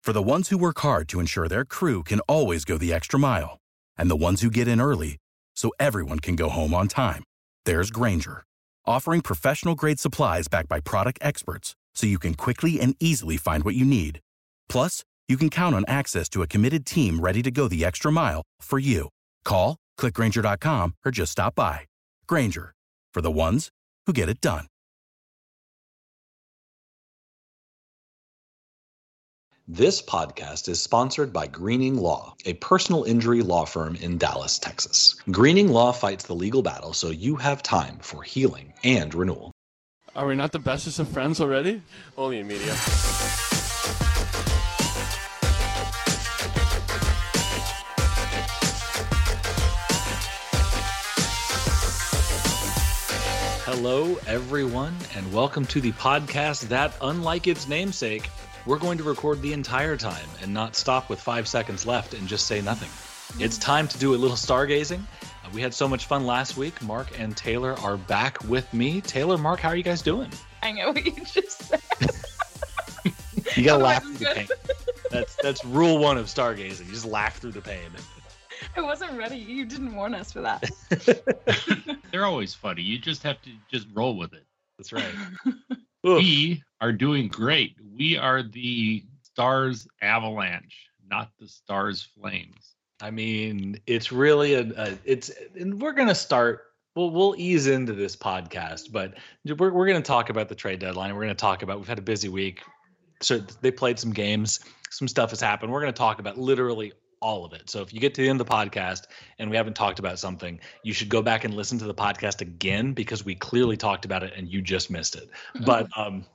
For the ones who work hard to ensure their crew can always go the extra mile, and the ones who get in early so everyone can go home on time, there's Grainger, offering professional-grade supplies backed by product experts so you can quickly and easily find what you need. Plus, you can count on access to a committed team ready to go the extra mile for you. Call, click Grainger.com, or just stop by. Grainger, for the ones who get it done. This podcast is sponsored by Greening Law, a personal injury law firm in Dallas, Texas. Greening Law fights the legal battle so you have time for healing and renewal. Are we not the bestest of friends already? Only in media. Hello, everyone, and welcome to the podcast that, unlike its namesake, we're going to record the entire time and not stop with 5 seconds left and just say nothing. It's time to do a little stargazing. We had so much fun last week. Mark and Taylor are back with me. Taylor, Mark, how are you guys doing? I know what you just said. You gotta laugh through the pain. That's rule one of stargazing. You just laugh through the pain. I wasn't ready. You didn't warn us for that. They're always funny. You just have to just roll with it. That's right. We are doing great. We are the Stars Avalanche, not the Stars Flames. I mean, it's really and we're gonna start. We'll ease into this podcast, but we're going to talk about the trade deadline. We're going to talk about, we've had a busy week. So they played some games, some stuff has happened. We're going to talk about literally all of it. So if you get to the end of the podcast and we haven't talked about something, you should go back and listen to the podcast again, because we clearly talked about it and you just missed it. But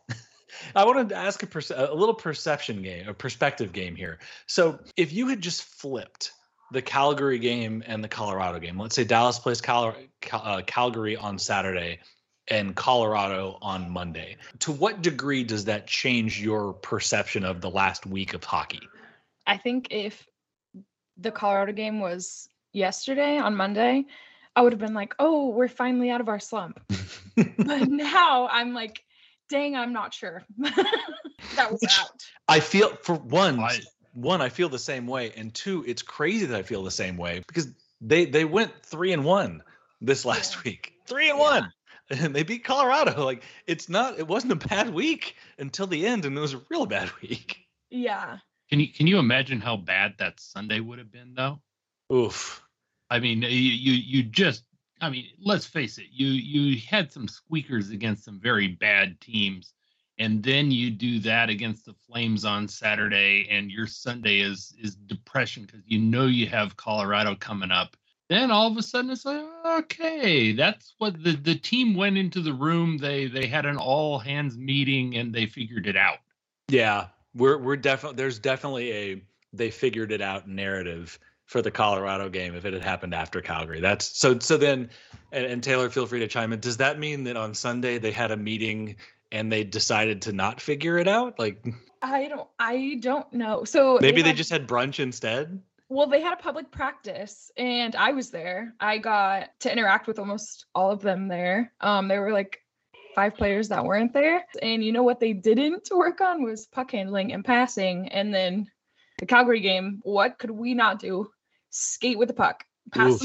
I wanted to ask a little perception game, a perspective game here. So if you had just flipped the Calgary game and the Colorado game, let's say Dallas plays Calgary on Saturday and Colorado on Monday, to what degree does that change your perception of the last week of hockey? I think if the Colorado game was yesterday on Monday, I would have been like, oh, we're finally out of our slump. But now I'm like, dang, I'm not sure. That was out. I feel, for one, I feel the same way. And two, it's crazy that I feel the same way, because they went 3-1 this last week. 3-1. And they beat Colorado. Like, it wasn't a bad week until the end, and it was a real bad week. Yeah. Can you imagine how bad that Sunday would have been, though? Oof. I mean, you just, I mean, let's face it, you had some squeakers against some very bad teams, and then you do that against the Flames on Saturday, and your Sunday is depression because you know you have Colorado coming up. Then all of a sudden it's like, okay, that's what the team went into the room. They had an all hands meeting and they figured it out. Yeah, there's definitely a they figured it out narrative for the Colorado game if it had happened after Calgary. That's so then, and Taylor, feel free to chime in. Does that mean that on Sunday they had a meeting and they decided to not figure it out? Like, I don't know. So maybe they just had brunch instead. Well, they had a public practice and I was there. I got to interact with almost all of them there. There were like 5 players that weren't there. And you know what they didn't work on was puck handling and passing. And then the Calgary game, what could we not do? Skate with the puck. Pass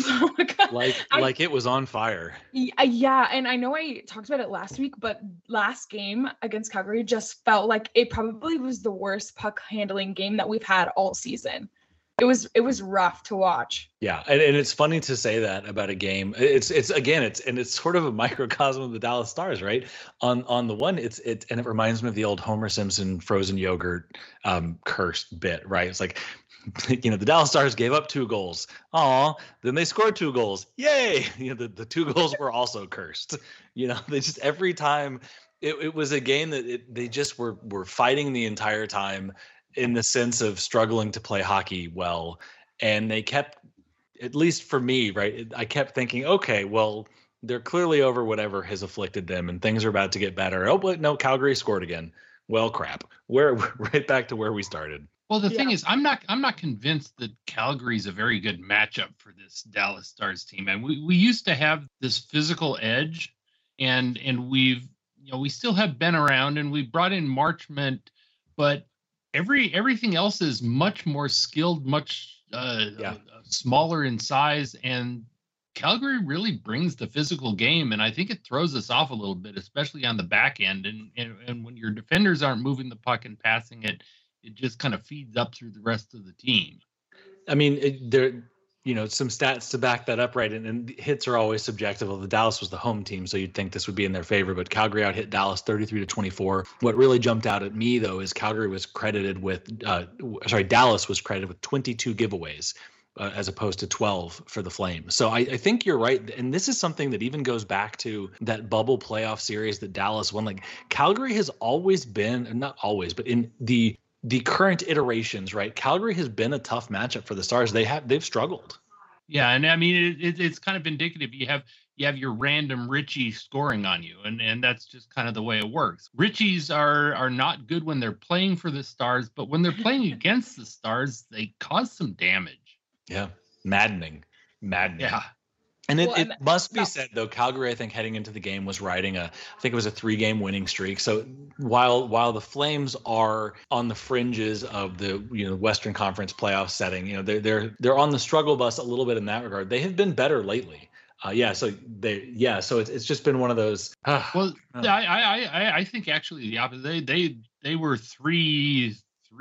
like it was on fire. Yeah, and I know I talked about it last week, but last game against Calgary just felt like it probably was the worst puck handling game that we've had all season. It was rough to watch. Yeah, and it's funny to say that about a game. It's sort of a microcosm of the Dallas Stars, right? On the one, it reminds me of the old Homer Simpson frozen yogurt cursed bit, right? It's like, you know, the Dallas Stars gave up 2 goals. Aw, then they scored 2 goals. Yay! You know, the 2 goals were also cursed. You know, they just, every time it was a game that they just were fighting the entire time, in the sense of struggling to play hockey well. And they kept, at least for me, right, I kept thinking, okay, well, they're clearly over whatever has afflicted them and things are about to get better. Oh, but no, Calgary scored again. Well, crap. We're right back to where we started. Well, the thing is, I'm not convinced that Calgary's a very good matchup for this Dallas Stars team. And we used to have this physical edge, and we still have been around, and we brought in Marchment, but everything else is much more skilled, much smaller in size, and Calgary really brings the physical game, and I think it throws us off a little bit, especially on the back end. And when your defenders aren't moving the puck and passing it, it just kind of feeds up through the rest of the team. I mean, there, some stats to back that up, right? And hits are always subjective. Well, the Dallas was the home team, so you'd think this would be in their favor, but Calgary out hit Dallas 33-24. What really jumped out at me, though, is Calgary was credited with, Dallas was credited with 22 giveaways. As opposed to 12 for the Flames. So I think you're right. And this is something that even goes back to that bubble playoff series that Dallas won. Like Calgary has always been, not always, but in the current iterations, right? Calgary has been a tough matchup for the Stars. They've struggled. Yeah. And I mean, it's kind of indicative. You have your random Richie scoring on you. And that's just kind of the way it works. Richies are not good when they're playing for the Stars, but when they're playing against the Stars, they cause some damage. Yeah. Maddening. Yeah. And it must be said, though, Calgary, I think, heading into the game was riding I think it was a 3-game winning streak. So while the Flames are on the fringes of the Western Conference playoff setting, they're on the struggle bus a little bit in that regard. They have been better lately. So it's just been one of those. I think actually the opposite. They were 3-4-3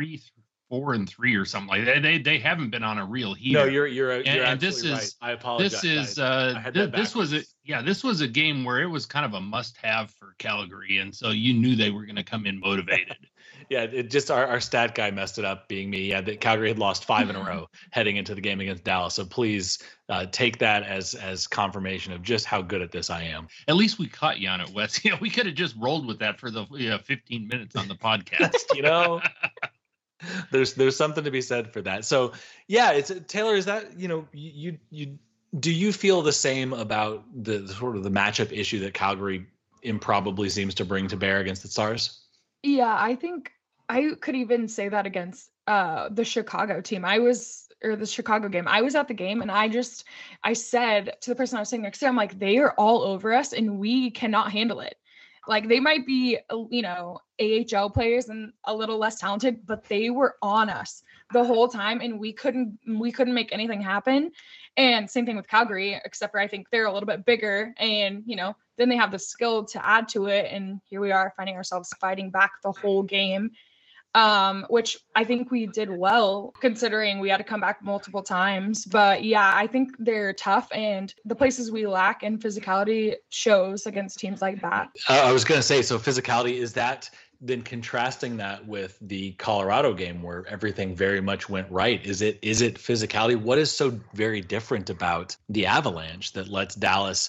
or something like that. They haven't been on a real heater. No, you're and this is right. I apologize. This was a game where it was kind of a must-have for Calgary, and so you knew they were going to come in motivated. Yeah, it just our stat guy messed it up, being me. Yeah, that Calgary had lost 5 in a row heading into the game against Dallas. So please take that as confirmation of just how good at this I am. At least we caught you on it, Wes. We could have just rolled with that for the 15 minutes on the podcast. There's something to be said for that. So yeah, it's Taylor. Is that you do you feel the same about the sort of the matchup issue that Calgary improbably seems to bring to bear against the Stars? Yeah, I think I could even say that against the Chicago team. The Chicago game. I was at the game and I said to the person I was sitting next to, I'm like, they are all over us and we cannot handle it. Like they might be, AHL players and a little less talented, but they were on us the whole time and we couldn't make anything happen. And same thing with Calgary, except for I think they're a little bit bigger and, then they have the skill to add to it. And here we are finding ourselves fighting back the whole game, which I think we did well considering we had to come back multiple times. But yeah, I think they're tough and the places we lack in physicality shows against teams like that. I was going to say, so physicality, is that then contrasting that with the Colorado game where everything very much went right? Is it physicality? What is so very different about the Avalanche that lets Dallas,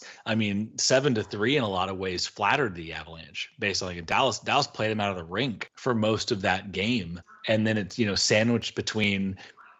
7-3 in a lot of ways flattered the Avalanche basically? Dallas played him out of the rink for most of that game. And then it's, sandwiched between,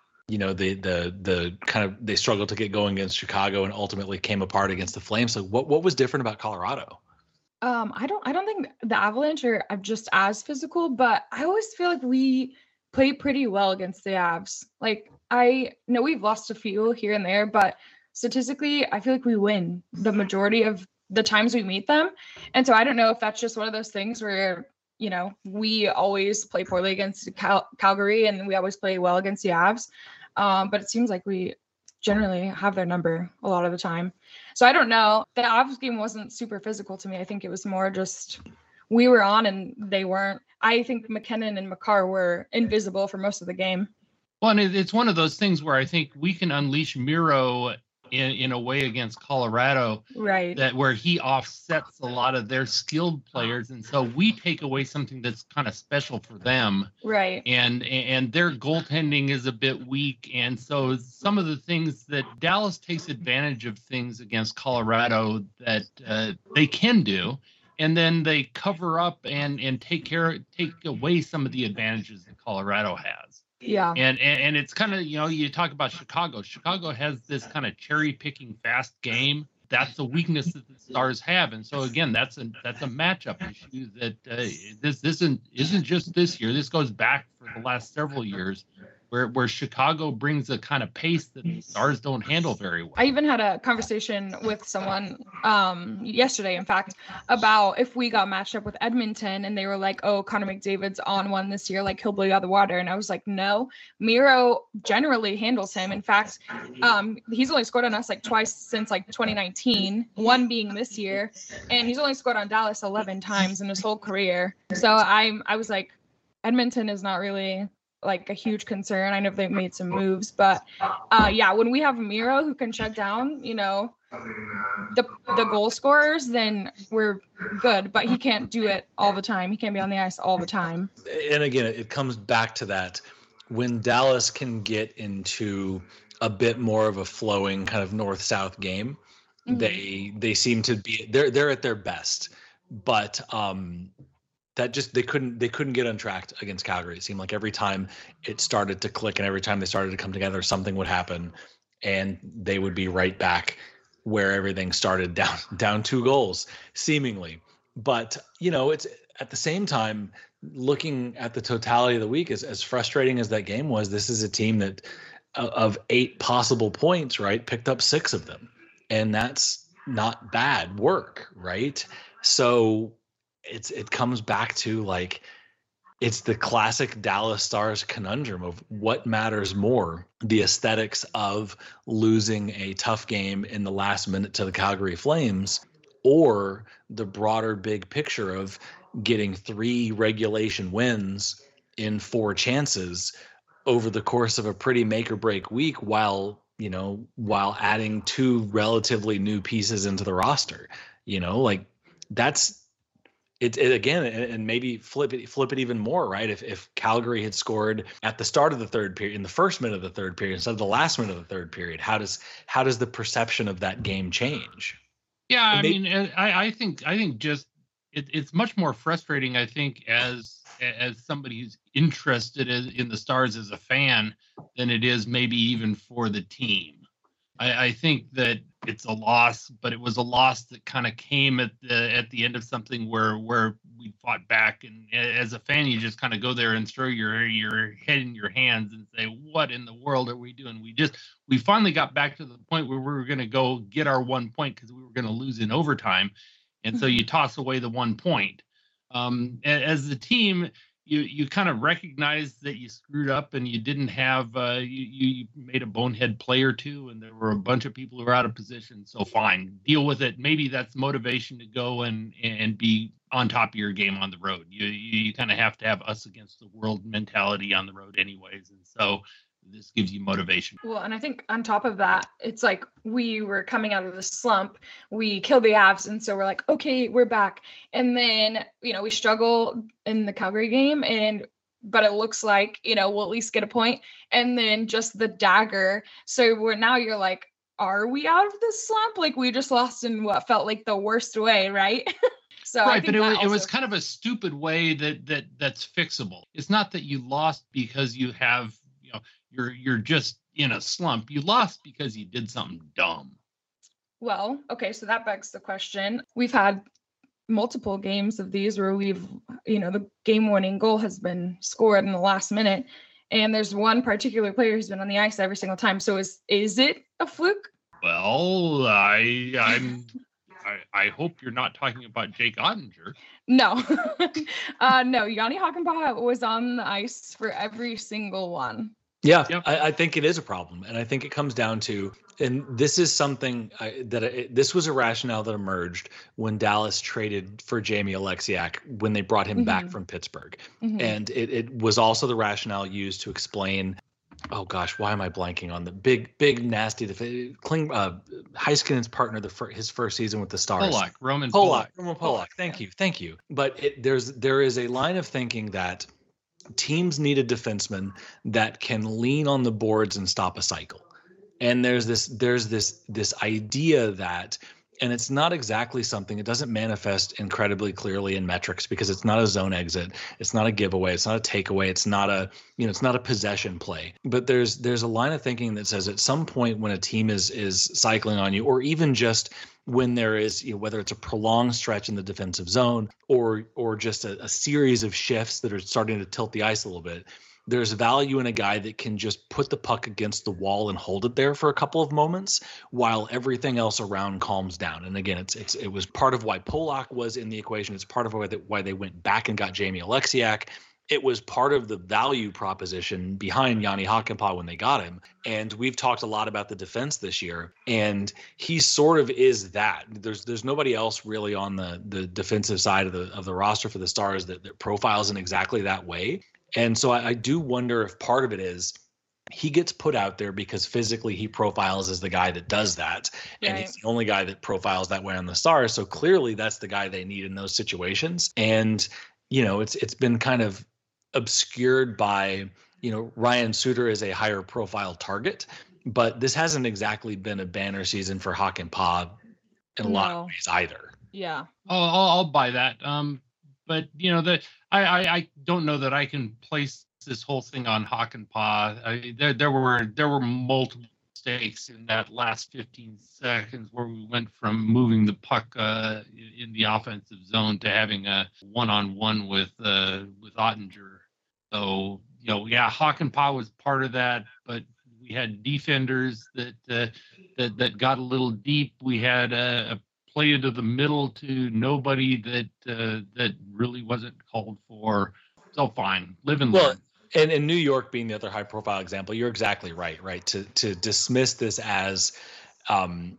the kind of, they struggled to get going against Chicago and ultimately came apart against the Flames. So what was different about Colorado? I don't think the Avalanche are just as physical, but I always feel like we play pretty well against the Avs. Like I know we've lost a few here and there, but statistically, I feel like we win the majority of the times we meet them. And so I don't know if that's just one of those things where, we always play poorly against Calgary and we always play well against the Avs. But it seems like we generally have their number a lot of the time. So I don't know. The Avs game wasn't super physical to me. I think it was more just we were on and they weren't. I think McKinnon and Makar were invisible for most of the game. Well, and it's one of those things where I think we can unleash Miro in a way against Colorado, right? That where he offsets a lot of their skilled players, and so we take away something that's kind of special for them, right? And their goaltending is a bit weak, and so some of the things that Dallas takes advantage of things against Colorado that they can do, and then they cover up and take away some of the advantages that Colorado has. Yeah. And it's kind of, you talk about Chicago. Chicago has this kind of cherry picking fast game. That's a weakness that the Stars have. And so again, that's a matchup issue that this isn't just this year. This goes back for the last several years where Chicago brings a kind of pace that the Stars don't handle very well. I even had a conversation with someone yesterday, in fact, about if we got matched up with Edmonton and they were like, oh, Connor McDavid's on one this year, like he'll blow you out of the water. And I was like, no, Miro generally handles him. In fact, he's only scored on us like twice since like 2019, one being this year. And he's only scored on Dallas 11 times in his whole career. So I was like, Edmonton is not really like a huge concern. I know they've made some moves, but when we have Miro who can shut down, the goal scorers, then we're good. But he can't do it all the time. He can't be on the ice all the time. And again, it comes back to that when Dallas can get into a bit more of a flowing kind of north-south game, they seem to be they're at their best. But that just they couldn't get untracked against Calgary. It seemed like every time it started to click and every time they started to come together, something would happen and they would be right back where everything started, down 2 goals seemingly. But it's at the same time, looking at the totality of the week, as frustrating as that game was, this is a team that of 8 possible points, right, picked up 6 of them, and that's not bad work, right? So it comes back to like it's the classic Dallas Stars conundrum of what matters more, the aesthetics of losing a tough game in the last minute to the Calgary Flames, or the broader big picture of getting 3 regulation wins in 4 chances over the course of a pretty make or break week while adding 2 relatively new pieces into the roster. Like that's it again, and maybe flip it even more, right? If Calgary had scored at the start of the third period, in the first minute of the third period instead of the last minute of the third period, how does the perception of that game change? Yeah, I think just it's much more frustrating, I think, as somebody who's interested in the Stars as a fan than it is maybe even for the team. I think that it's a loss, but it was a loss that kind of came at the end of something where we fought back. And as a fan, you just kind of go there and throw your head in your hands and say, what in the world are we doing? We finally got back to the point where we were going to go get our 1 point because we were going to lose in overtime. And so you toss away the 1 point. As the team, you kind of recognize that you screwed up and you didn't have you made a bonehead play or two, and there were a bunch of people who were out of position. So fine, deal with it. Maybe that's motivation to go and be on top of your game on the road. You kind of have to have us against the world mentality on the road anyways, and so this gives you motivation. Well, and I think on top of that, it's like we were coming out of the slump. We killed the Avs, and so we're like, okay, we're back. And then, we struggle in the Calgary game, but it looks like, we'll at least get a point. And then just the dagger. So you're like, are we out of this slump? Like we just lost in what felt like the worst way, right? So right, but it was kind of a stupid way that's fixable. It's not that you lost because you have, you're just in a slump. You lost because you did something dumb. Well, okay, so that begs the question. We've had multiple games of these where the game-winning goal has been scored in the last minute, and there's one particular player who's been on the ice every single time. So is it a fluke? Well, I hope you're not talking about Jake Ottinger. No, no. Yanni Hakanpää was on the ice for every single one. Yeah, yep. I think it is a problem. And I think it comes down to, and this is something this was a rationale that emerged when Dallas traded for Jamie Alexiak when they brought him back from Pittsburgh. Mm-hmm. And it was also the rationale used to explain, oh gosh, why am I blanking on the big nasty, Heiskanen's partner, his first season with the Stars. Roman Polak. Thank you. But there is a line of thinking that teams need a defenseman that can lean on the boards and stop a cycle. And there's this idea that, and it's not exactly something, it doesn't manifest incredibly clearly in metrics because it's not a zone exit, it's not a giveaway, it's not a takeaway, it's not a possession play. But there's a line of thinking that says at some point when a team is cycling on you, or even just when there is, whether it's a prolonged stretch in the defensive zone or just a series of shifts that are starting to tilt the ice a little bit, there's value in a guy that can just put the puck against the wall and hold it there for a couple of moments while everything else around calms down. And again, it was part of why Polak was in the equation. It's part of why they went back and got Jamie Alexiak. It was part of the value proposition behind Yanni Hakanpää when they got him. And we've talked a lot about the defense this year, and he sort of is that. There's nobody else really on the defensive side of the roster for the Stars that profiles in exactly that way. And so I do wonder if part of it is he gets put out there because physically he profiles as the guy that does that. And he's the only guy that profiles that way on the Stars. So clearly that's the guy they need in those situations. And, it's been kind of obscured by, Ryan Suter is a higher profile target, but this hasn't exactly been a banner season for Hakanpää in a lot of ways either. Yeah. I'll buy that. But I don't know that I can place this whole thing on Hakanpää. There were multiple mistakes in that last 15 seconds where we went from moving the puck in the offensive zone to having a one-on-one with Ottinger. So Hakanpää was part of that, but we had defenders that got a little deep. We had a play into the middle to nobody that really wasn't called for. So fine, live and learn. And in New York being the other high-profile example, you're exactly right. To dismiss this as, and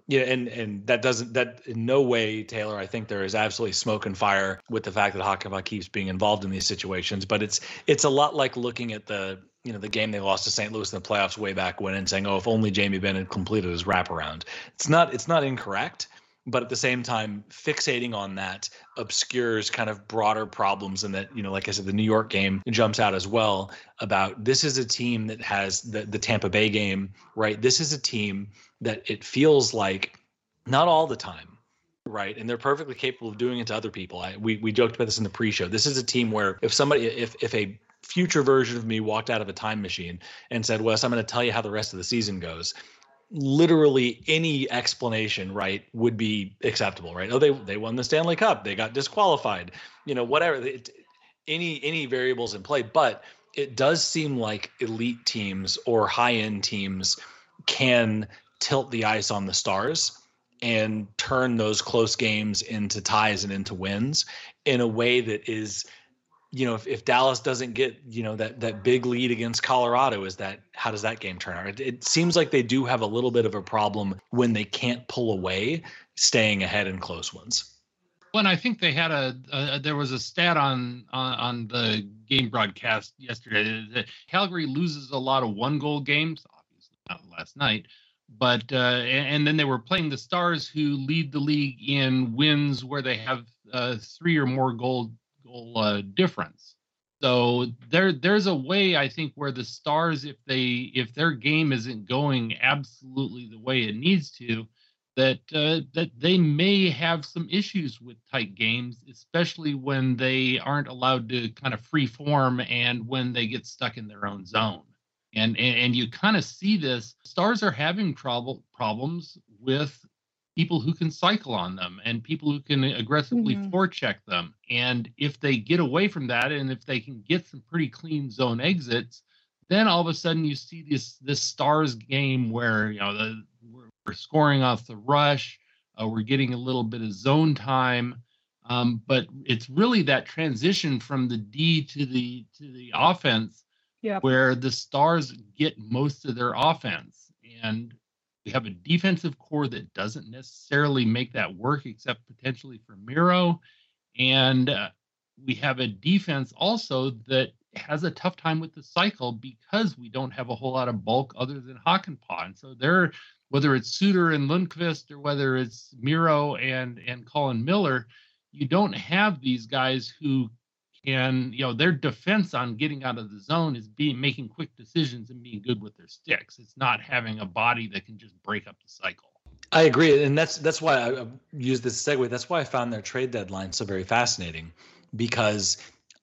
that in no way, Taylor, I think there is absolutely smoke and fire with the fact that Hakanpää keeps being involved in these situations. But it's a lot like looking at the game they lost to St. Louis in the playoffs way back when and saying, oh, if only Jamie Benn had completed his wraparound. It's not incorrect. But at the same time, fixating on that obscures kind of broader problems. And that, like I said, the New York game jumps out as well about this is a team that has the Tampa Bay game, right? This is a team that it feels like not all the time, right? And they're perfectly capable of doing it to other people. We joked about this in the pre-show. This is a team where if a future version of me walked out of a time machine and said, Wes, I'm going to tell you how the rest of the season goes, literally any explanation, right, would be acceptable, right? Oh, they won the Stanley Cup, they got disqualified, whatever, any variables in play. But it does seem like elite teams or high-end teams can tilt the ice on the Stars and turn those close games into ties and into wins in a way that is, if Dallas doesn't get, that big lead against Colorado, how does that game turn out? It seems like they do have a little bit of a problem when they can't pull away, staying ahead in close ones. Well, and I think they had there was a stat on the game broadcast yesterday that Calgary loses a lot of 1-goal games, obviously not last night, but and then they were playing the Stars, who lead the league in wins where they have 3 or more goal difference. So there's a way, I think, where the Stars, if their game isn't going absolutely the way it needs to, that they may have some issues with tight games, especially when they aren't allowed to kind of free form and when they get stuck in their own zone. And you kind of see this. Stars are having problems with people who can cycle on them and people who can aggressively forecheck them. And if they get away from that, and if they can get some pretty clean zone exits, then all of a sudden you see this Stars game where we're scoring off the rush, we're getting a little bit of zone time, but it's really that transition from the D to the offense where the Stars get most of their offense. And we have a defensive core that doesn't necessarily make that work, except potentially for Miro. And we have a defense also that has a tough time with the cycle because we don't have a whole lot of bulk other than Hakanpää. And so whether it's Suter and Lundqvist or whether it's Miro and Colin Miller, you don't have these guys who can, their defense on getting out of the zone is making quick decisions and being good with their sticks. It's not having a body that can just break up the cycle. I agree. And that's why I use this segue. That's why I found their trade deadline so very fascinating, because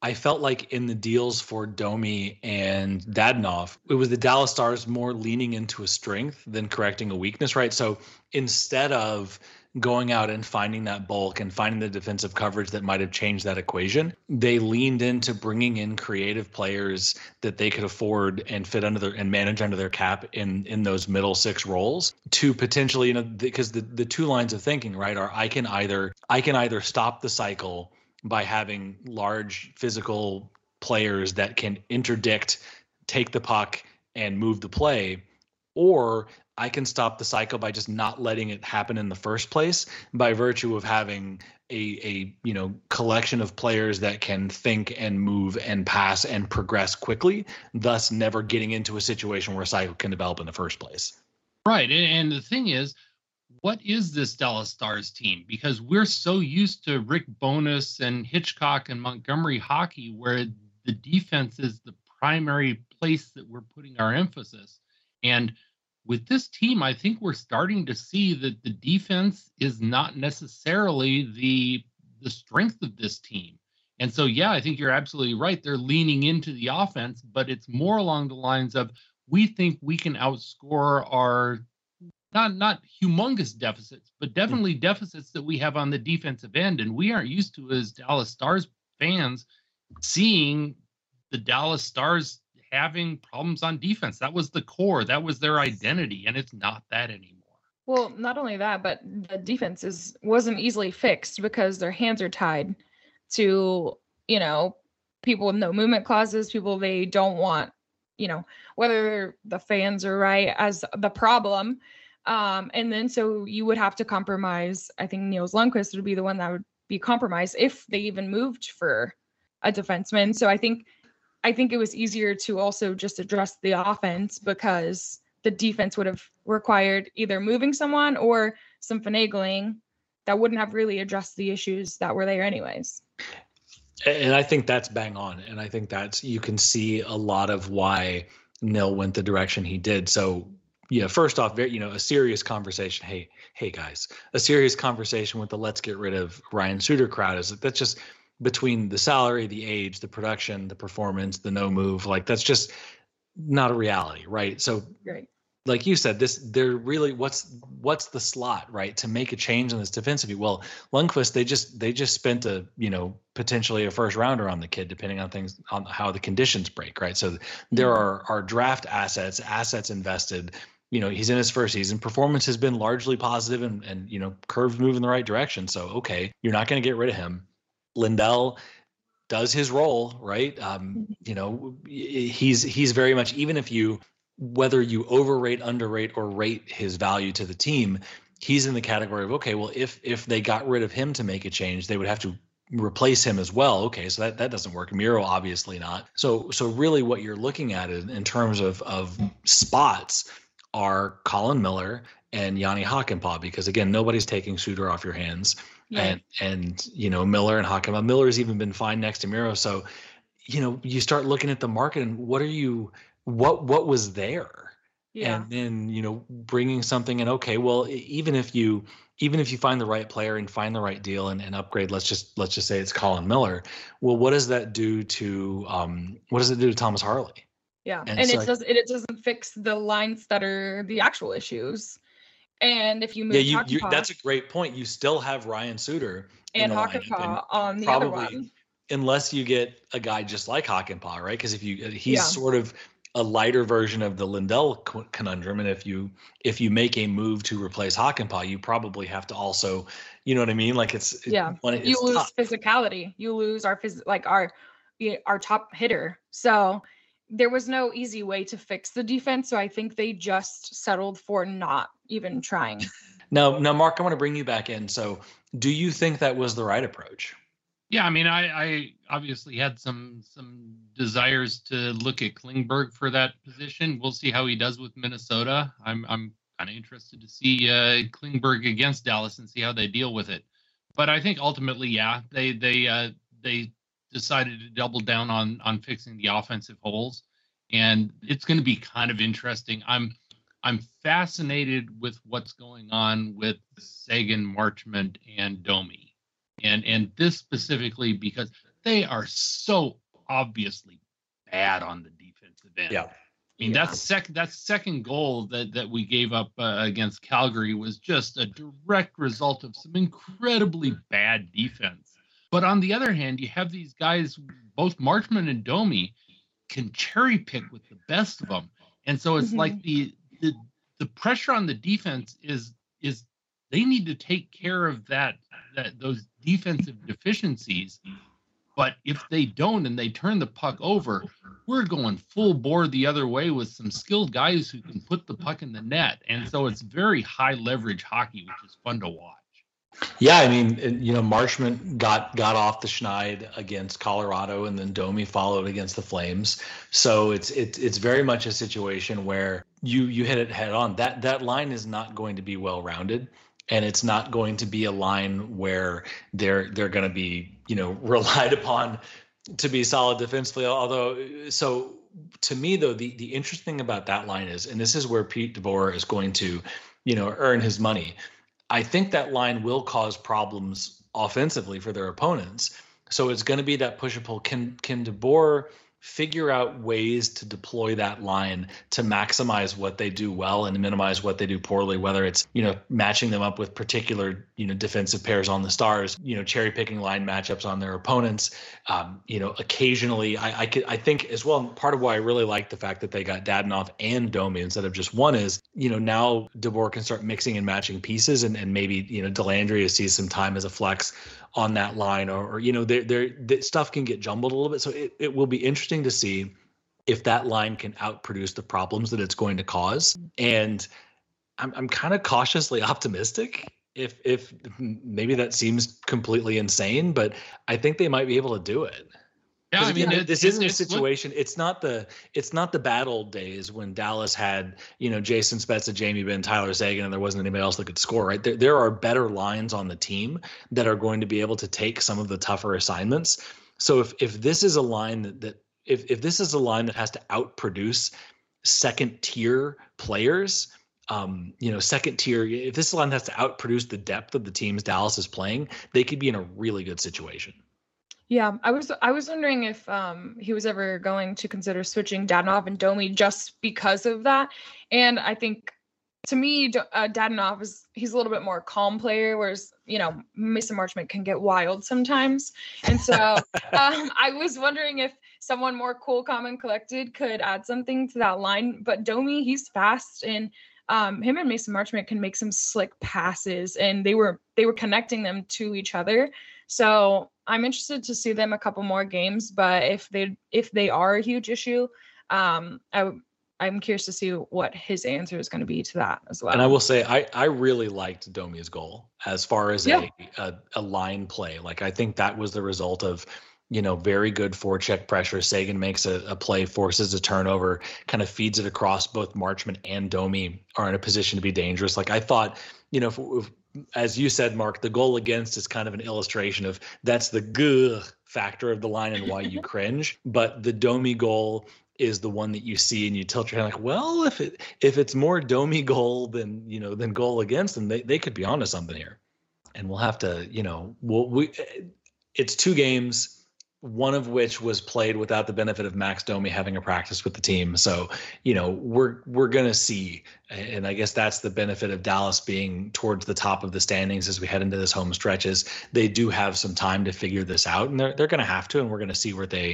I felt like in the deals for Domi and Dadonov, it was the Dallas Stars more leaning into a strength than correcting a weakness, right? So instead of going out and finding that bulk and finding the defensive coverage that might have changed that equation, they leaned into bringing in creative players that they could afford and fit under their and manage under their cap in those middle six roles to potentially, you know, because the two lines of thinking, right, are I can either stop the cycle by having large physical players that can interdict, take the puck, and move the play, or I can stop the cycle by just not letting it happen in the first place by virtue of having a collection of players that can think and move and pass and progress quickly, thus never getting into a situation where a cycle can develop in the first place. Right. And the thing is, what is this Dallas Stars team? Because we're so used to Rick Bowness and Hitchcock and Montgomery hockey, where the defense is the primary place that we're putting our emphasis. And with this team, I think we're starting to see that the defense is not necessarily the strength of this team. And so, yeah, I think you're absolutely right. They're leaning into the offense, but it's more along the lines of we think we can outscore our not humongous deficits, but definitely deficits that we have on the defensive end. And we aren't used to, as Dallas Stars fans, seeing the Dallas Stars having problems on defense. That was the core. That was their identity. And it's not that anymore. Well, not only that, but the defense wasn't easily fixed because their hands are tied to, people with no movement clauses, people they don't want, whether the fans are right as the problem. And then so you would have to compromise. I think Nils Lundkvist would be the one that would be compromised if they even moved for a defenseman. So I think it was easier to also just address the offense because the defense would have required either moving someone or some finagling that wouldn't have really addressed the issues that were there anyways. And I think that's bang on. And I think you can see a lot of why Nil went the direction he did. So, first off, a serious conversation. Hey guys, a serious conversation with the let's get rid of Ryan Suter crowd is that's just between the salary, the age, the production, the performance, the no move, like that's just not a reality, right? So, right. Like you said, they're really what's the slot, right, to make a change in this defensive. Well, Lundkvist, they just spent potentially a first rounder on the kid, depending on how the conditions break, right? So there are draft assets invested. He's in his first season. Performance has been largely positive and curves move in the right direction. So okay, you're not going to get rid of him. Lindell does his role, right? He's very much, even if whether you overrate, underrate, or rate his value to the team, he's in the category of, okay, well, if they got rid of him to make a change, they would have to replace him as well. Okay, so that doesn't work. Miro, obviously not. So really what you're looking at in terms of spots are Colin Miller and Yanni Hakanpää, because again, nobody's taking Suter off your hands. Yeah. And Miller and Hakanpää. Miller's even been fine next to Miro. So, you start looking at the market and what was there? Yeah. And then, bringing something in, okay, well, even if you find the right player and find the right deal and upgrade, let's just say it's Colin Miller. Well, what does that do to Thomas Harley? Yeah. And it doesn't fix the lines that are the actual issues. And if you move, that's a great point. You still have Ryan Suter and Hakanpää on the other one, unless you get a guy just like Hakanpää, right? Because he's sort of a lighter version of the Lindell conundrum, and if you make a move to replace Hakanpää, you probably have to also, you know what I mean? Like it's you lose tough. Physicality, you lose our top hitter. So there was no easy way to fix the defense. So I think they just settled for not even trying. Now, Mark, I want to bring you back in. So do you think that was the right approach? Yeah, I mean, I obviously had some desires to look at Klingberg for that position. We'll see how he does with Minnesota. I'm kind of interested to see Klingberg against Dallas and see how they deal with it. But I think ultimately, yeah, they decided to double down on fixing the offensive holes, and it's going to be kind of interesting. I'm fascinated with what's going on with Seguin, Marchment, and Domi. And this specifically because they are so obviously bad on the defensive end. Yeah. I mean, that second goal that we gave up against Calgary was just a direct result of some incredibly bad defense. But on the other hand, you have these guys, both Marchment and Domi, can cherry pick with the best of them, and so it's like the pressure on the defense is they need to take care of those defensive deficiencies. But if they don't and they turn the puck over, we're going full bore the other way with some skilled guys who can put the puck in the net. And so it's very high leverage hockey, which is fun to watch. Yeah, I mean, Marchment got off the schneid against Colorado, and then Domi followed against the Flames. So it's very much a situation where you hit it head on. That line is not going to be well rounded. And it's not going to be a line where they're going to be, relied upon to be solid defensively. Although, so to me, though, the interesting thing about that line is, and this is where Pete DeBoer is going to, earn his money. I think that line will cause problems offensively for their opponents. So it's going to be that push and pull. Can DeBoer figure out ways to deploy that line to maximize what they do well and minimize what they do poorly, whether it's, matching them up with particular, defensive pairs on the Stars, cherry picking line matchups on their opponents. Occasionally I think as well, part of why I really like the fact that they got Dadonov and Domi instead of just one is, now DeBoer can start mixing and matching pieces and maybe, Delandria sees some time as a flex on that line or their stuff can get jumbled a little bit. So it will be interesting to see if that line can outproduce the problems that it's going to cause. And I'm kind of cautiously optimistic if maybe that seems completely insane, but I think they might be able to do it. Yeah, I mean, this isn't a situation. It's not the bad old days when Dallas had, Jason Spezza, Jamie Benn, Tyler Seguin, and there wasn't anybody else that could score, right? There are better lines on the team that are going to be able to take some of the tougher assignments. So if this is a line if this is a line that has to outproduce second tier players, second tier, if this line has to outproduce the depth of the teams Dallas is playing, they could be in a really good situation. Yeah, I was wondering if he was ever going to consider switching Dadonov and Domi just because of that. And I think, to me, Dadonov he's a little bit more calm player, whereas Mason Marchment can get wild sometimes. And so I was wondering if someone more cool, calm, and collected could add something to that line. But Domi, he's fast, and him and Mason Marchment can make some slick passes, and they were connecting them to each other. So I'm interested to see them a couple more games, but if they are a huge issue, I'm curious to see what his answer is going to be to that as well. And I will say, I really liked Domi's goal as far as a line play. Like, I think that was the result of, very good forecheck pressure. Seguin makes a play, forces a turnover, kind of feeds it across. Both Marchment and Domi are in a position to be dangerous. Like, I thought, if as you said, Mark, the goal against is kind of an illustration of that's the good factor of the line and why you cringe. But the Domi goal is the one that you see and you tilt your head like, well, if it's more Domi goal than goal against them, they could be onto something here. And we'll have to, it's 2 games, one of which was played without the benefit of Max Domi having a practice with the team. So, we're going to see, and I guess that's the benefit of Dallas being towards the top of the standings as we head into this home stretches. They do have some time to figure this out, and they're going to have to, and we're going to see where they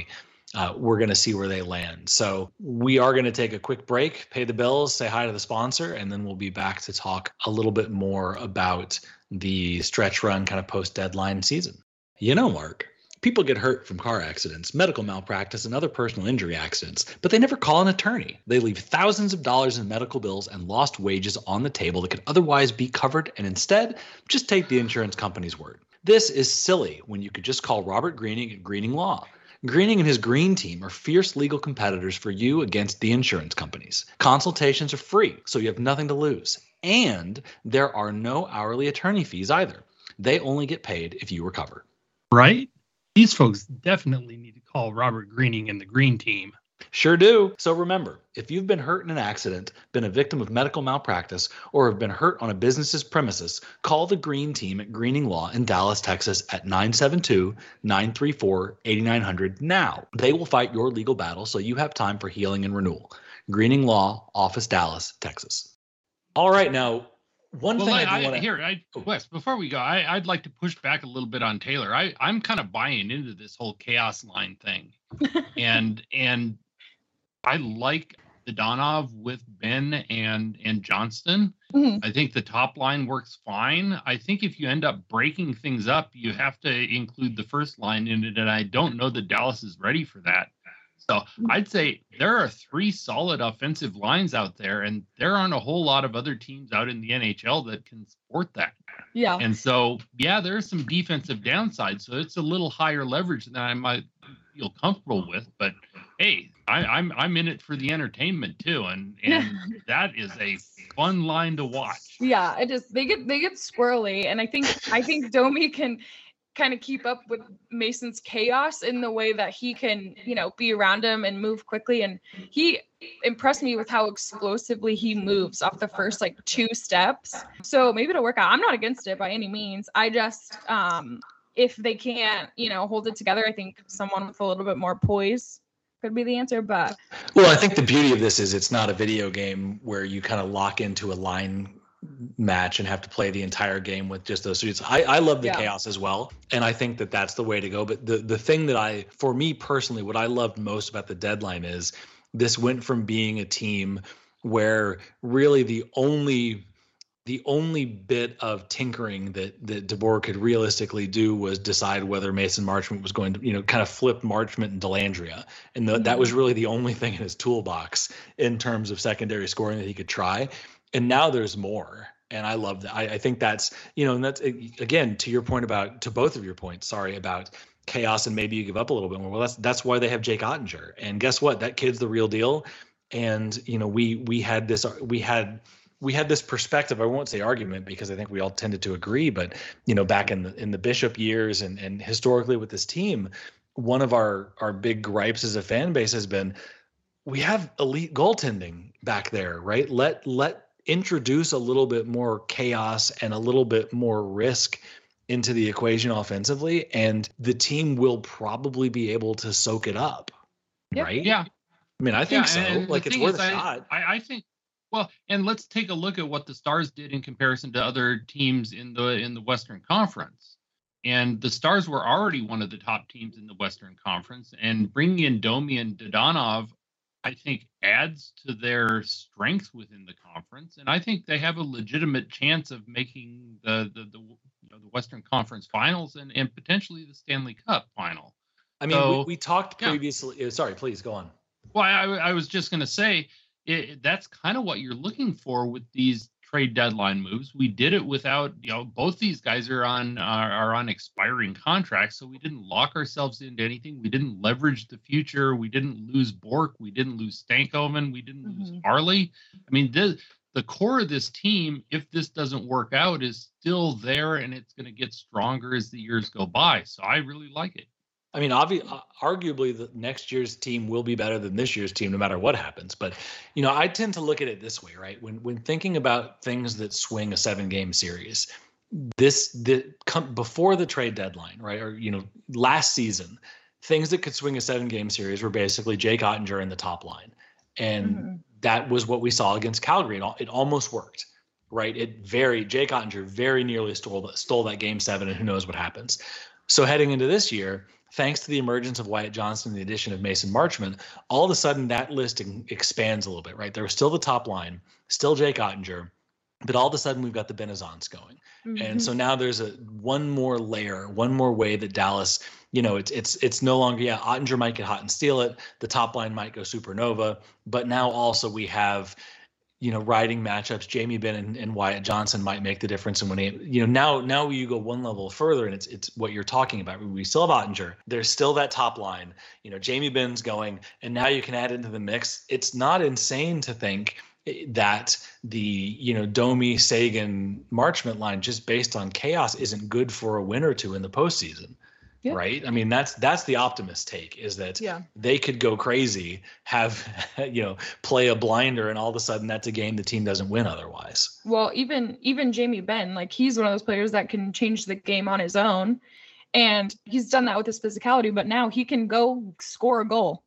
land. So we are going to take a quick break, pay the bills, say hi to the sponsor, and then we'll be back to talk a little bit more about the stretch run kind of post-deadline season. Mark, people get hurt from car accidents, medical malpractice, and other personal injury accidents, but they never call an attorney. They leave thousands of dollars in medical bills and lost wages on the table that could otherwise be covered, and instead, just take the insurance company's word. This is silly when you could just call Robert Greening at Greening Law. Greening and his green team are fierce legal competitors for you against the insurance companies. Consultations are free, so you have nothing to lose. And there are no hourly attorney fees either. They only get paid if you recover. Right? These folks definitely need to call Robert Greening and the green team. Sure do. So remember, if you've been hurt in an accident, been a victim of medical malpractice, or have been hurt on a business's premises, call the Green Team at Greening Law in Dallas, Texas at 972-934-8900 now. They will fight your legal battle so you have time for healing and renewal. Greening Law, Office, Dallas, Texas. All right, now, one thing I do want to... Wes, before we go, I'd like to push back a little bit on Taylor. I'm kind of buying into this whole chaos line thing. and I like Dadonov with Ben and Johnston. Mhm. I think the top line works fine. I think if you end up breaking things up, you have to include the first line in it, and I don't know that Dallas is ready for that. So I'd say there are 3 solid offensive lines out there, and there aren't a whole lot of other teams out in the NHL that can support that. Yeah. And so, yeah, there's some defensive downside. So it's a little higher leverage than I might feel comfortable with. But hey, I'm in it for the entertainment too, and that is a fun line to watch. Yeah, they get squirrely, and I think Domi can kind of keep up with Mason's chaos in the way that he can, be around him and move quickly. And he impressed me with how explosively he moves off the first 2 steps. So maybe it'll work out. I'm not against it by any means. I just, if they can't, hold it together, I think someone with a little bit more poise could be the answer. But well, I think the beauty of this is it's not a video game where you kind of lock into a line match and have to play the entire game with just those suits. I love the chaos as well, and I think that that's the way to go. But the thing that for me personally, what I loved most about the deadline is this went from being a team where really the only bit of tinkering that DeBoer could realistically do was decide whether Mason Marchment was going to, kind of flip Marchment and Delandria. And that was really the only thing in his toolbox in terms of secondary scoring that he could try. And now there's more. And I love that. I think that's, and that's, again, to both of your points, about chaos and maybe you give up a little bit more. Well, that's why they have Jake Ottinger. And guess what? That kid's the real deal. And, we had this perspective. I won't say argument because I think we all tended to agree, but, back in the Bishop years and historically with this team, one of our big gripes as a fan base has been, we have elite goaltending back there, right? Let introduce a little bit more chaos and a little bit more risk into the equation offensively, and the team will probably be able to soak it up, right? Yeah. I mean, I think so. It's worth a shot. I think. Well, and let's take a look at what the Stars did in comparison to other teams in the Western Conference. And the Stars were already one of the top teams in the Western Conference, and bringing in Domi and Dadonov, I think, adds to their strength within the conference, and I think they have a legitimate chance of making the Western Conference Finals and potentially the Stanley Cup Final. I mean, we talked previously. Yeah. Sorry, please go on. Well, I was just going to say that's kind of what you're looking for with these trade deadline moves. We did it without, both these guys are on expiring contracts, so we didn't lock ourselves into anything. We didn't leverage the future. We didn't lose Bork. We didn't lose Stankoven. We didn't lose Harley. I mean, the core of this team, if this doesn't work out, is still there, and it's going to get stronger as the years go by. So I really like it. I mean, arguably, the next year's team will be better than this year's team, no matter what happens. But, I tend to look at it this way, right? When thinking about things that swing a 7-game series, before the trade deadline, right? Or, last season, things that could swing a 7-game series were basically Jake Ottinger in the top line. And that was what we saw against Calgary. It almost worked, right? Jake Ottinger very nearly stole that game 7, and who knows what happens. So heading into this year, thanks to the emergence of Wyatt Johnston and the addition of Mason Marchment, all of a sudden that list expands a little bit, right? There was still the top line, still Jake Ottinger, but all of a sudden we've got the Benezons going. And so now there's one more layer, one more way that Dallas, it's no longer, Ottinger might get hot and steal it. The top line might go supernova, but now also we have, riding matchups. Jamie Benn and Wyatt Johnston might make the difference. And when now you go one level further, and it's what you're talking about. We still have Ottinger. There's still that top line. Jamie Benn's going, and now you can add into the mix. It's not insane to think that the Domi, Sagan, Marchment line, just based on chaos, isn't good for a win or two in the postseason. Yeah. right? I mean, that's the optimist take, is that they could go crazy, have play a blinder, and all of a sudden that's a game the team doesn't win otherwise. Well, even Jamie Benn, like, he's one of those players that can change the game on his own, and he's done that with his physicality, but now he can go score a goal,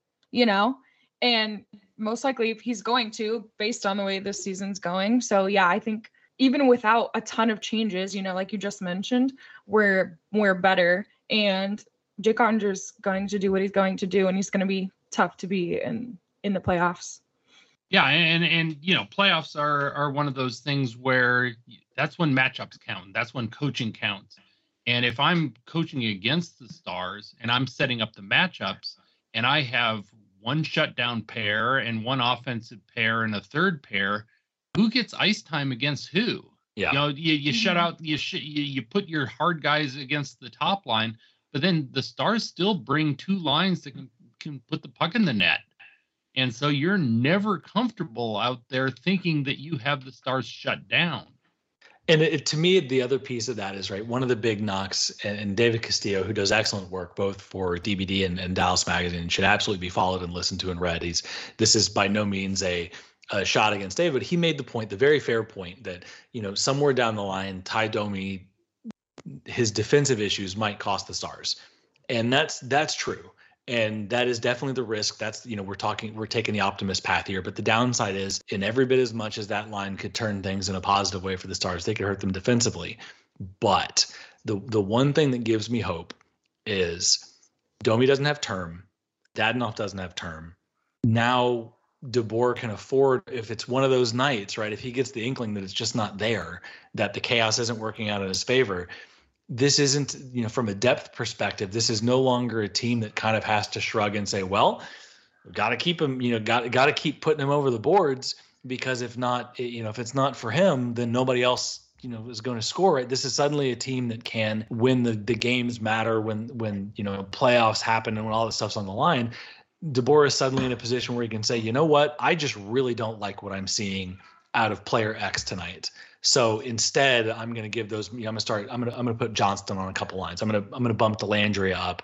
and most likely if he's going to, based on the way this season's going. So yeah, I think even without a ton of changes, like you just mentioned, we're better, and Jake Ottinger's going to do what he's going to do, and he's going to be tough to be in the playoffs. Yeah, and playoffs are one of those things where that's when matchups count. That's when coaching counts. And if I'm coaching against the Stars and I'm setting up the matchups and I have one shutdown pair and one offensive pair and a third pair, who gets ice time against who? Yeah. You shut out, you put your hard guys against the top line, but then the Stars still bring two lines that can put the puck in the net. And so you're never comfortable out there thinking that you have the Stars shut down. And to me, the other piece of that is, right, one of the big knocks, and David Castillo, who does excellent work both for DBD and Dallas Magazine, should absolutely be followed and listened to and read. This is by no means a shot against David, but he made the point, the very fair point, that somewhere down the line, Ty Domi, his defensive issues might cost the Stars, and that's true. And that is definitely the risk. That's, we're taking the optimist path here, but the downside is, in every bit as much as that line could turn things in a positive way for the Stars, they could hurt them defensively. But the one thing that gives me hope is Domi doesn't have term. Dadonov doesn't have term. Now DeBoer can afford, if it's one of those nights, right, if he gets the inkling that it's just not there, that the chaos isn't working out in his favor, this isn't, from a depth perspective, this is no longer a team that kind of has to shrug and say, well, we've got to keep him, got to keep putting him over the boards, because if not, if it's not for him, then nobody else, is going to score it. This is suddenly a team that can win the games matter when playoffs happen and when all this stuff's on the line. DeBoer is suddenly in a position where he can say, you know what, I just really don't like what I'm seeing out of player X tonight. So instead, I'm going to give those. I'm going to put Johnston on a couple lines. I'm going to bump Dellandrea up.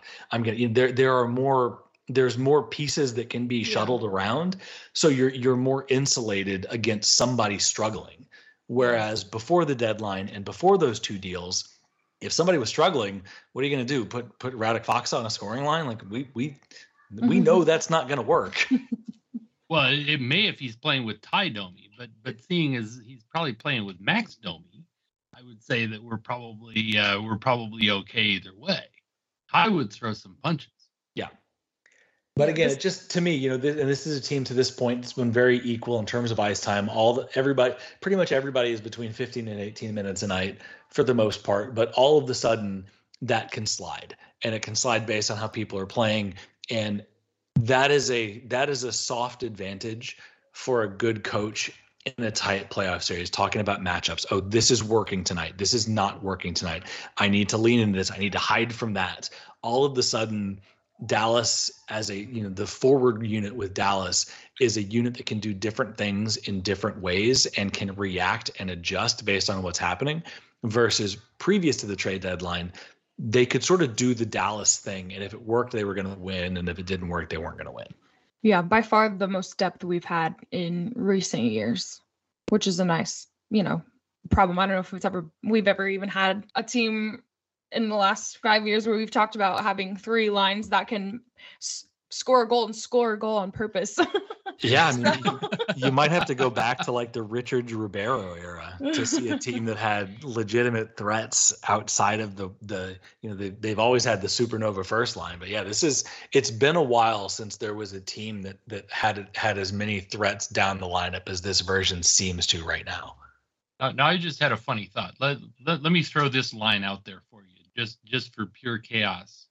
There's more pieces that can be shuttled around. So you're more insulated against somebody struggling. Whereas before the deadline and before those two deals, if somebody was struggling, what are you going to do? Put Radek Faksa on a scoring line? Like we know that's not going to work. Well, it may if he's playing with Ty Domi, but seeing as he's probably playing with Max Domi, I would say that we're probably okay either way. Ty would throw some punches. Yeah, but again, it just, to me, and this is a team to this point that's been very equal in terms of ice time. Pretty much everybody is between 15 and 18 minutes a night for the most part, but all of a sudden that can slide, and it can slide based on how people are playing, and that is a soft advantage for a good coach in a tight playoff series, talking about matchups. Oh, this is working tonight. This is not working tonight. I need to lean into this. I need to hide from that. All of a sudden, Dallas as the forward unit with Dallas is a unit that can do different things in different ways and can react and adjust based on what's happening, versus previous to the trade deadline, they could sort of do the Dallas thing, and if it worked, they were going to win, and if it didn't work, they weren't going to win. Yeah, by far the most depth we've had in recent years, which is a nice, problem. I don't know if we've ever even had a team in the last 5 years where we've talked about having three lines that can score a goal on purpose. Yeah, I mean, you might have to go back to like the Richard Ribeiro era to see a team that had legitimate threats outside of they've always had the Supernova first line. But yeah, it's been a while since there was a team that had as many threats down the lineup as this version seems to right now. Now I just had a funny thought. Let me throw this line out there for you, just for pure chaos.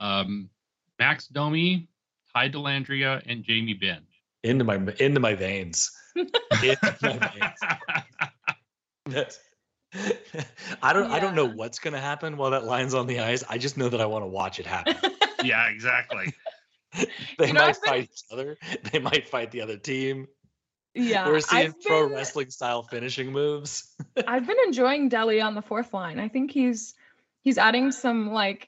Max Domi, Ty Dellandrea, and Jamie Benn. Into my veins. Into my veins. I don't know what's gonna happen while that line's on the ice. I just know that I want to watch it happen. Yeah, exactly. They might fight each other. They might fight the other team. Yeah, we're seeing pro wrestling style finishing moves. I've been enjoying Delly on the fourth line. I think he's adding some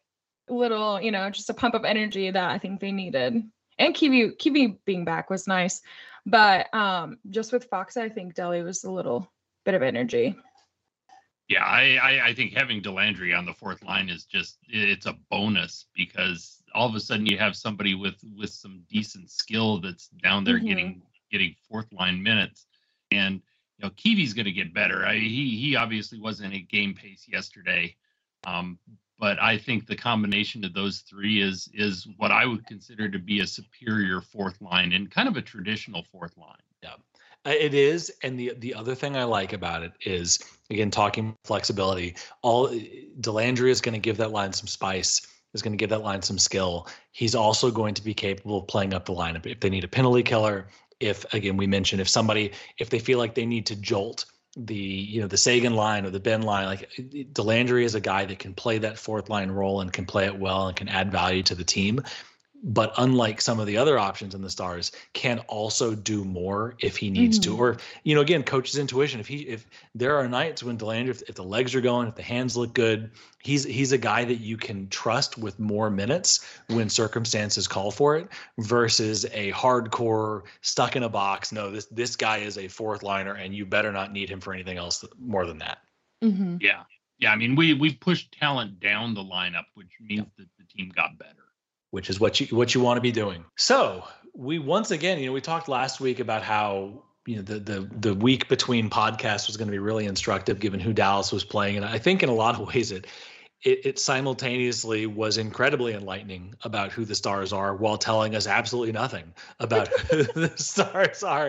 little, just a pump of energy that I think they needed. And Kiwi being back was nice. But just with Fox, I think Delly was a little bit of energy. Yeah, I think having Delandry on the fourth line is it's a bonus, because all of a sudden you have somebody with some decent skill that's down there getting fourth line minutes. And Kiwi's going to get better. He obviously wasn't at game pace yesterday, but I think the combination of those three is what I would consider to be a superior fourth line and kind of a traditional fourth line. Yeah, it is. And the other thing I like about it is, again, talking flexibility. Delandry is going to give that line some spice. Is going to give that line some skill. He's also going to be capable of playing up the lineup if they need a penalty killer. If, again, we mentioned if they feel like they need to jolt the Sagan line or the Ben line, like Delandry is a guy that can play that fourth line role and can play it well and can add value to the team. But unlike some of the other options in the Stars, can also do more if he needs to. Or, again, coach's intuition. If there are nights when Delandry, if the legs are going, if the hands look good, he's a guy that you can trust with more minutes when circumstances call for it, versus a hardcore stuck in a box. No, this guy is a fourth liner, and you better not need him for anything else more than that. Mm-hmm. Yeah. I mean, we pushed talent down the lineup, which means that the team got better. Which is what you want to be doing. So we once again, we talked last week about how the week between podcasts was going to be really instructive given who Dallas was playing, and I think in a lot of ways it simultaneously was incredibly enlightening about who the Stars are, while telling us absolutely nothing about who the Stars are.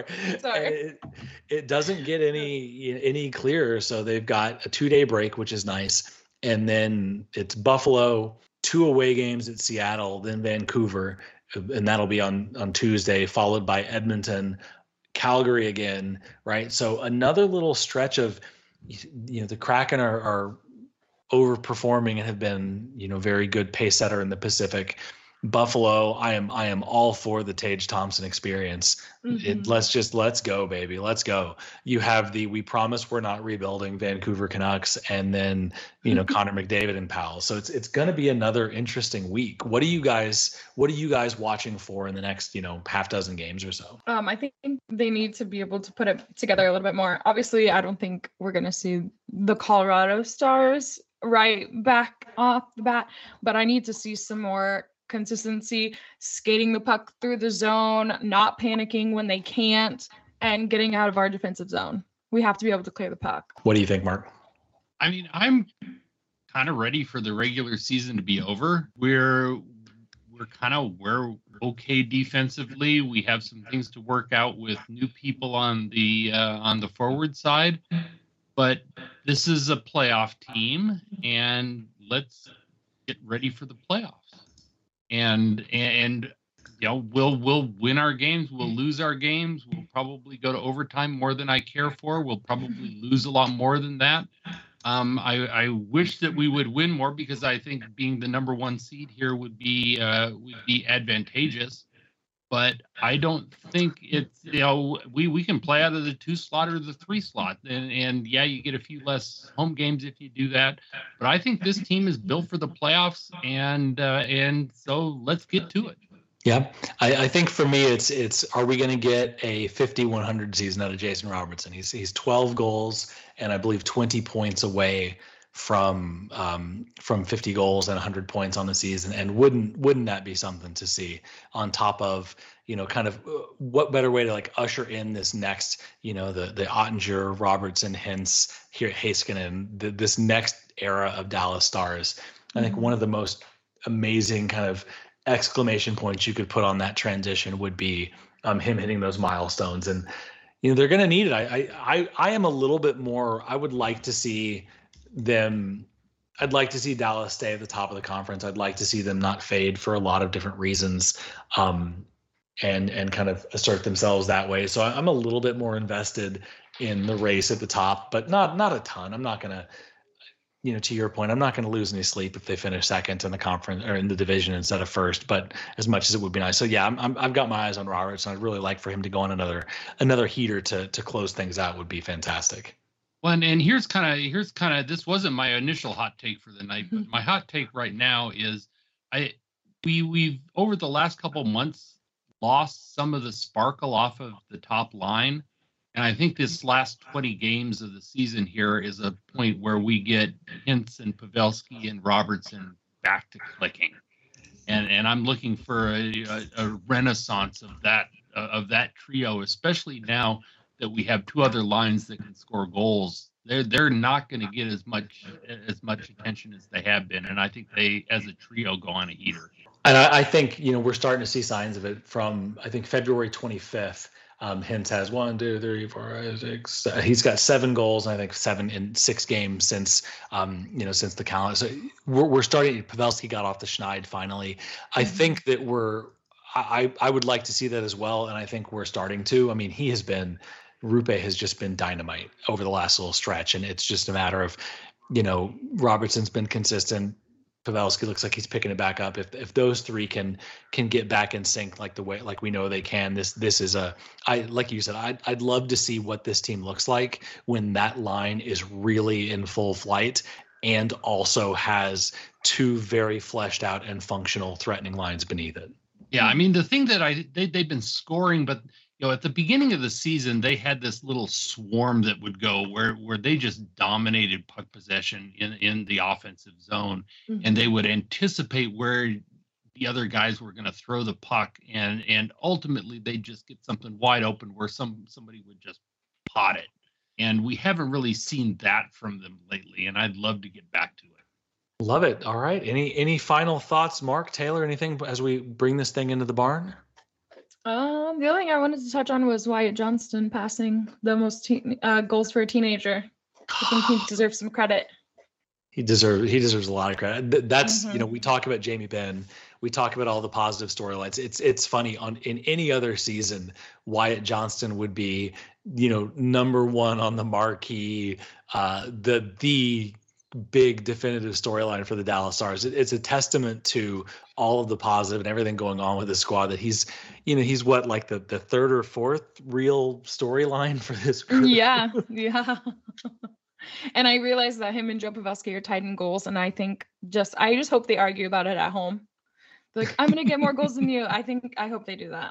It doesn't get any clearer. So they've got a 2-day break, which is nice, and then it's Buffalo, 2 away games at Seattle, then Vancouver, and that'll be on Tuesday, followed by Edmonton, Calgary again, right? So another little stretch of, the Kraken are overperforming and have been, very good pace setter in the Pacific. Buffalo, I am all for the Tage Thompson experience. Mm-hmm. Let's go, baby. Let's go. You have we promise we're not rebuilding Vancouver Canucks, and then, Connor McDavid and Powell. So it's going to be another interesting week. What are you guys watching for in the next, half dozen games or so? I think they need to be able to put it together a little bit more. Obviously, I don't think we're going to see the Colorado Stars right back off the bat, but I need to see some more consistency, skating the puck through the zone, not panicking when they can't, and getting out of our defensive zone. We have to be able to clear the puck. What do you think, Mark? I mean, I'm kind of ready for the regular season to be over. We're okay defensively. We have some things to work out with new people on the forward side, but this is a playoff team, and let's get ready for the playoffs. And we'll win our games, we'll lose our games, we'll probably go to overtime more than I care for, we'll probably lose a lot more than that. I wish that we would win more, because I think being the number 1 seed here would be advantageous. But I don't think it's, we can play out of the 2 slot or the 3 slot. And yeah, you get a few less home games if you do that. But I think this team is built for the playoffs. And so let's get to it. Yeah. I think for me, it's are we going to get a 50-100 season out of Jason Robertson? He's 12 goals and I believe 20 points away from 50 goals and 100 points on the season. And wouldn't that be something to see, on top of, kind of what better way to like usher in this next, the Ottinger, Robertson, Hintz, here Heiskanen, this next era of Dallas Stars. I think one of the most amazing kind of exclamation points you could put on that transition would be him hitting those milestones. And, they're going to need it. I am a little bit more, I would like to see them. I'd like to see Dallas stay at the top of the conference. I'd like to see them not fade for a lot of different reasons, and kind of assert themselves that way. So I'm a little bit more invested in the race at the top, but not a ton. I'm not going to, to your point, I'm not going to lose any sleep if they finish second in the conference or in the division instead of first, but as much as it would be nice. So yeah, I've got my eyes on Robertson. I'd really like for him to go on another heater to close things out. Would be fantastic. Well, and here's kind of this wasn't my initial hot take for the night, but my hot take right now is we've over the last couple months lost some of the sparkle off of the top line. And I think this last 20 games of the season here is a point where we get Hintz and Pavelski and Robertson back to clicking. And I'm looking for a renaissance of that trio, especially now that we have two other lines that can score goals. They're not going to get as much attention as they have been, and I think they, as a trio, go on a heater. And I think we're starting to see signs of it from I think February 25th. Hintz has 1, 2, 3, 4, 5, 6. He's got 7 goals, and I think 7 in 6 games since since the calendar. So we're starting. Pavelski got off the schneid finally. I think that I would like to see that as well, and I think we're starting to. I mean, Rupe has just been dynamite over the last little stretch, and it's just a matter of, Robertson's been consistent. Pavelski looks like he's picking it back up. If those three can get back in sync like we know they can, this is like you said, I'd love to see what this team looks like when that line is really in full flight and also has 2 very fleshed out and functional threatening lines beneath it. Yeah, I mean, the thing that they've been scoring, but at the beginning of the season, they had this little swarm that would go where they just dominated puck possession in the offensive zone, and they would anticipate where the other guys were going to throw the puck, and ultimately they just get something wide open where somebody would just pot it. And we haven't really seen that from them lately, and I'd love to get back to it. Love it. All right. Any final thoughts, Mark, Taylor, anything as we bring this thing into the barn? The only thing I wanted to touch on was Wyatt Johnston passing the most goals for a teenager. I think he deserves some credit. He deserves a lot of credit. That's we talk about Jamie Benn. We talk about all the positive storylines. It's funny in any other season, Wyatt Johnston would be number 1 on the marquee, the big definitive storyline for the Dallas Stars. It's a testament to all of the positive and everything going on with the squad that he's what, like the 3rd or 4th real storyline for this group. Yeah. And I realized that him and Joe Pavelski are tied in goals, and I just hope they argue about it at home. Like, I'm gonna get more goals than you. I hope they do that.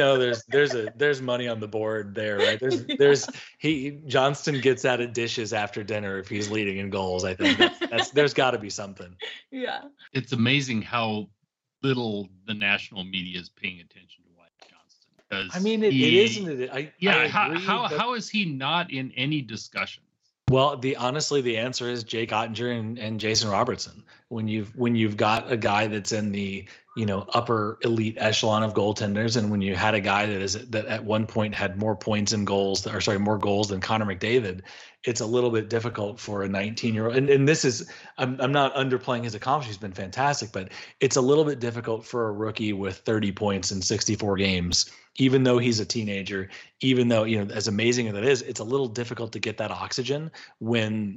There's money on the board there, right? Johnston gets out of dishes after dinner if he's leading in goals. I think that's there's got to be something. Yeah. It's amazing how little the national media is paying attention to Wyatt Johnston. I mean, it isn't it? How is he not in any discussions? Well, honestly, the answer is Jake Ottinger and Jason Robertson. When you've got a guy that's in the upper elite echelon of goaltenders, and when you had a guy that at one point had more points and goals, more goals than Connor McDavid, it's a little bit difficult for a 19-year-old. And this is, I'm not underplaying his accomplishments. He's been fantastic, but it's a little bit difficult for a rookie with 30 points in 64 games, even though he's a teenager, even though, as amazing as it is, it's a little difficult to get that oxygen when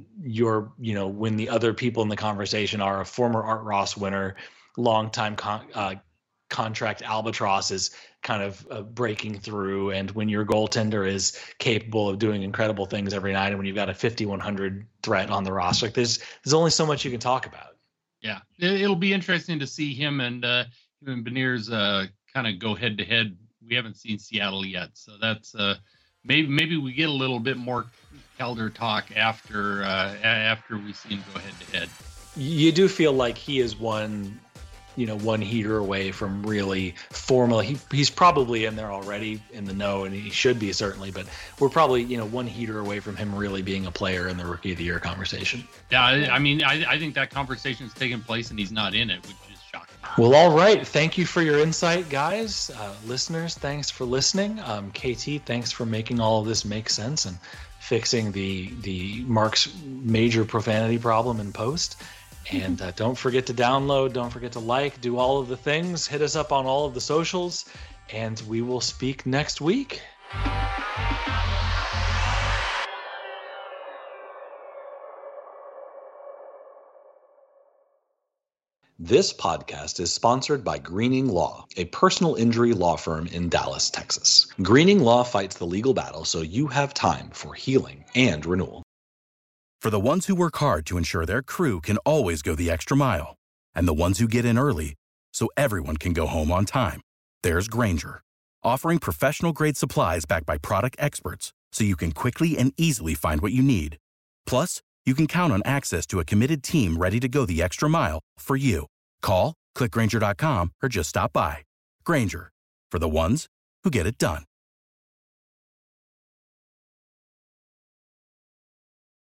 when the other people in the conversation are a former Art Ross winner, longtime contract albatross is kind of breaking through, and when your goaltender is capable of doing incredible things every night, and when you've got a 5,100 threat on the roster, there's only so much you can talk about. Yeah, it'll be interesting to see him and Beniers kind of go head to head. We haven't seen Seattle yet, so that's maybe we get a little bit more Calder talk after we see him go head to head. You do feel like he is one heater away from really formal. He's probably in there already in the know, and he should be certainly, but we're probably, one heater away from him really being a player in the Rookie of the Year conversation. Yeah, I mean, I think that conversation's taking place and he's not in it, which is shocking. Well, all right. Thank you for your insight, guys. Listeners, thanks for listening. KT, thanks for making all of this make sense and fixing the Mark's major profanity problem in post. And don't forget to download, don't forget to like, do all of the things, hit us up on all of the socials, and we will speak next week. This podcast is sponsored by Greening Law, a personal injury law firm in Dallas, Texas. Greening Law fights the legal battle so you have time for healing and renewal. For the ones who work hard to ensure their crew can always go the extra mile, and the ones who get in early so everyone can go home on time. There's Grainger, offering professional-grade supplies backed by product experts so you can quickly and easily find what you need. Plus, you can count on access to a committed team ready to go the extra mile for you. Call, click Grainger.com, or just stop by. Grainger, for the ones who get it done.